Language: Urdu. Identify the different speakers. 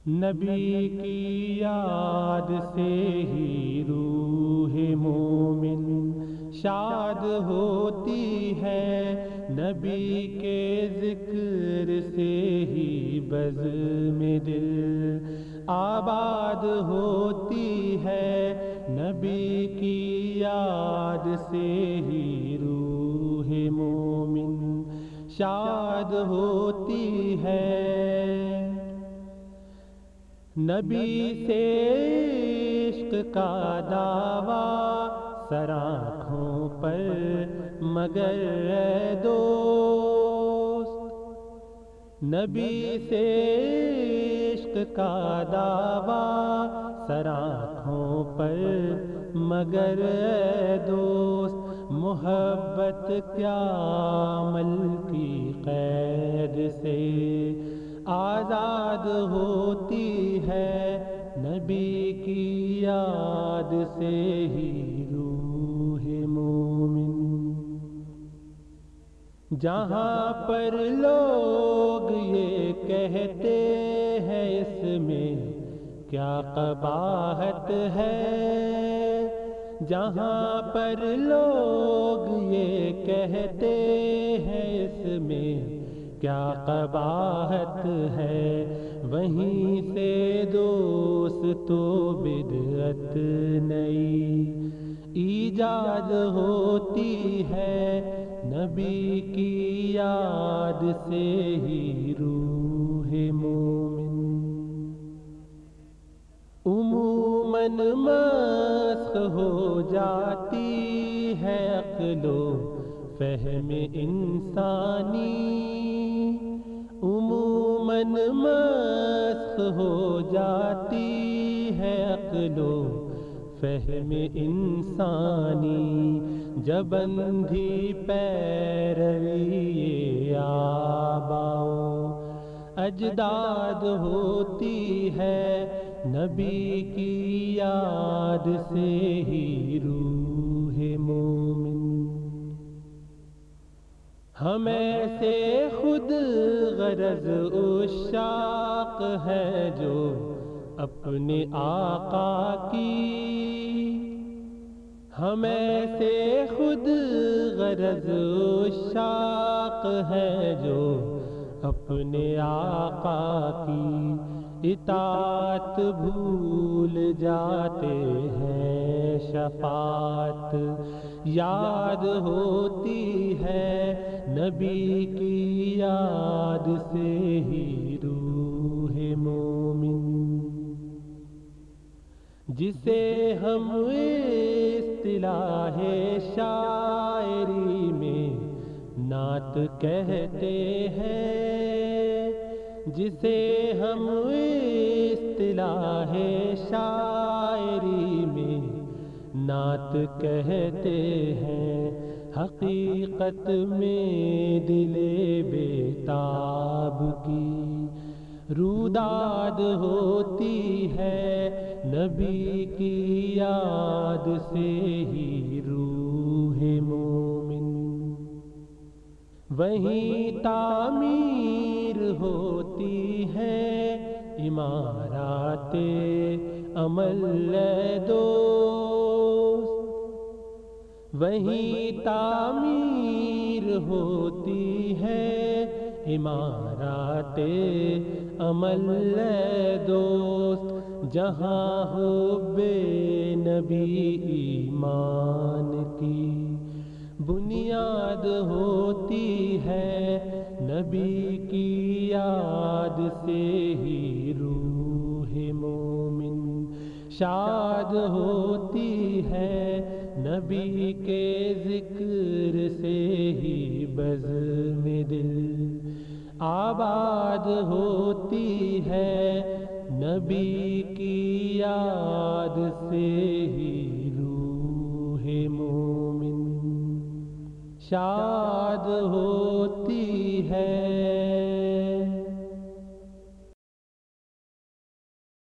Speaker 1: نبی کی یاد سے ہی روح مومن شاد ہوتی ہے، نبی کے ذکر سے ہی بزم دل آباد ہوتی ہے، نبی کی یاد سے ہی روح مومن شاد ہوتی ہے۔ نبی سے عشق کا دعویٰ سر آنکھوں پر مگر اے دوست، نبی سے عشق کا دعویٰ سر آنکھوں پر مگر اے دوست، محبت کیا عمل کی قید سے آزاد ہوتی ہے، نبی کی یاد سے ہی روح مومن۔ جہاں پر لوگ یہ کہتے ہیں اس میں کیا قباحت ہے، جہاں پر لوگ یہ کہتے ہیں اس میں کیا قباحت ہے، وہیں سے دوست تو بدعت نئی ایجاد ہوتی ہے، نبی کی یاد سے ہی روح مومن۔ عموماً مسخ ہو جاتی ہے عقل و فہم انسانی، عموماً مسخ ہو جاتی ہے عقل و فہم انسانی، جب اندھی پیروی آباء و اجداد ہوتی ہے، نبی کی یاد سے ہی روح مومن۔ ہم ایسے خود غرض عشاق ہے جو اپنے آقا کی، ہم ایسے خود غرض عشاق ہے جو اپنے آقا کی اطاعت بھول جاتے ہیں، شفاعت یاد ہوتی ہے، نبی کی یاد سے ہی روح مومن۔ جسے ہم اصطلاح شاعری میں نعت کہتے ہیں، جسے ہم اصطلاح شاعری میں نعت کہتے ہیں، حقیقت میں دل بیتاب کی روداد ہوتی ہے، نبی کی یاد سے ہی روح مومن۔ وہیں تعمیر ہوتی ہے عمارات عمل اے دوست، وہیں تعمیر ہوتی ہے عمارات عمل اے دوست، جہاں حب نبی ایمان کی بنیاد ہوتی ہے، نبی کی یاد سے ہی روح مومن شاد ہوتی ہے، نبی کے ذکر سے ہی بزم دل آباد ہوتی ہے، نبی کی یاد سے ہی روح مومن شاد ہوتی ہے۔